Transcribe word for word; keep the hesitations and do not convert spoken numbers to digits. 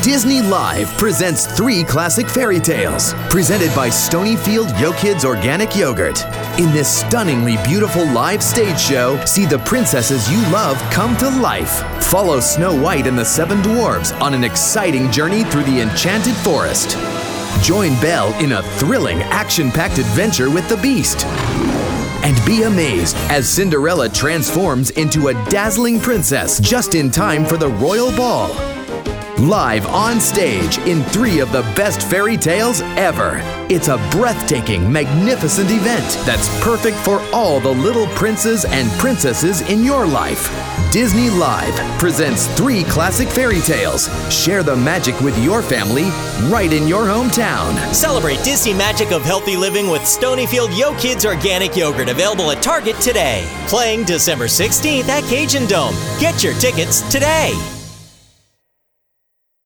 Disney Live presents three classic fairy tales, presented by Stonyfield Yo Kids Organic Yogurt. In this stunningly beautiful live stage show, see the princesses you love come to life. Follow Snow White and the Seven Dwarfs on an exciting journey through the enchanted forest. Join Belle in a thrilling, action-packed adventure with the Beast. And be amazed as Cinderella transforms into a dazzling princess just in time for the royal ball. Live on stage in three of the best fairy tales ever. It's a breathtaking, magnificent event that's perfect for all the little princes and princesses in your life. Disney Live presents three classic fairy tales. Share the magic with your family right in your hometown. Celebrate Disney magic of healthy living with Stonyfield Yo Kids Organic Yogurt, available at Target today. Playing December sixteenth at Cajun Dome. Get your tickets today.